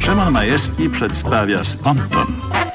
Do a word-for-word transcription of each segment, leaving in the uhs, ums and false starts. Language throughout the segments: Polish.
Szymon Majewski przedstawia Sponton.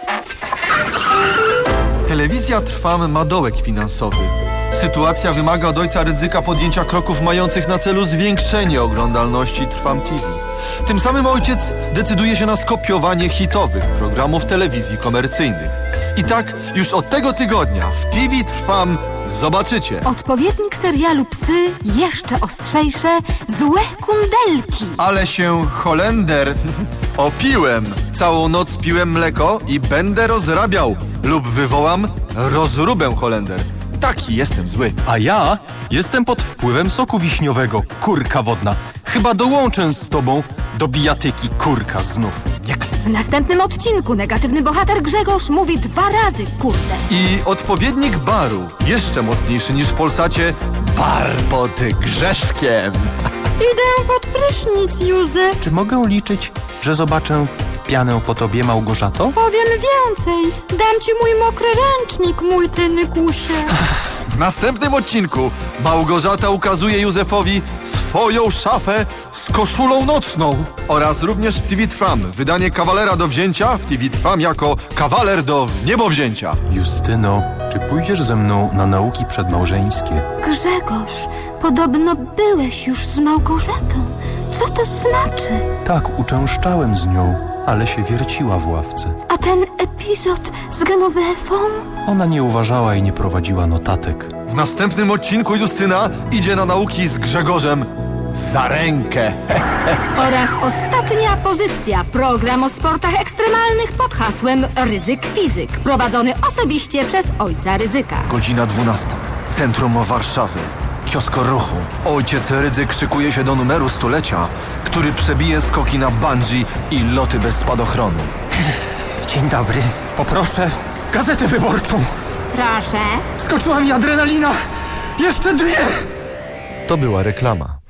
Telewizja Trwam ma dołek finansowy. Sytuacja wymaga od ojca Rydzyka podjęcia kroków mających na celu zwiększenie oglądalności Trwam T V. Tym samym ojciec decyduje się na skopiowanie hitowych programów telewizji komercyjnych. I tak już od tego tygodnia w T V Trwam zobaczycie odpowiednik serialu Psy, jeszcze ostrzejsze, złe kundelki. Ale się Holender opiłem. Całą noc piłem mleko i będę rozrabiał lub wywołam rozróbę Holender. Taki jestem zły. A ja jestem pod wpływem soku wiśniowego, kurka wodna. Chyba dołączę z tobą do bijatyki, kurka znów. Nie. W następnym odcinku negatywny bohater Grzegorz mówi dwa razy kurde. I odpowiednik baru, jeszcze mocniejszy niż w Polsacie, bar pod Grzeszkiem. Idę pod prysznic, Józef. Czy mogę liczyć, że zobaczę pianę po tobie, Małgorzato? Powiem więcej. Dam ci mój mokry ręcznik, mój ty Nykusie. W następnym odcinku Małgorzata ukazuje Józefowi swoją szafę z koszulą nocną. Oraz również w T V Trwam wydanie kawalera do wzięcia, w T V Trwam jako kawaler do wniebowzięcia. Justyno, czy pójdziesz ze mną na nauki przedmałżeńskie? Grzegorz, podobno byłeś już z Małgorzatą. Co to znaczy? Tak, uczęszczałem z nią, ale się wierciła w ławce. A ten epizod z Genowefą? Ona nie uważała i nie prowadziła notatek. W następnym odcinku Justyna idzie na nauki z Grzegorzem za rękę. Oraz ostatnia pozycja. Program o sportach ekstremalnych pod hasłem Rydzyk Fizyk. Prowadzony osobiście przez ojca Rydzyka. Godzina dwunasta. Centrum Warszawy. Kiosko ruchu. Ojciec Rydzyk szykuje się do numeru stulecia, który przebije skoki na bungee i loty bez spadochronu. Dzień dobry. Poproszę gazetę wyborczą. Proszę. Skoczyła mi adrenalina. Jeszcze dwie. To była reklama.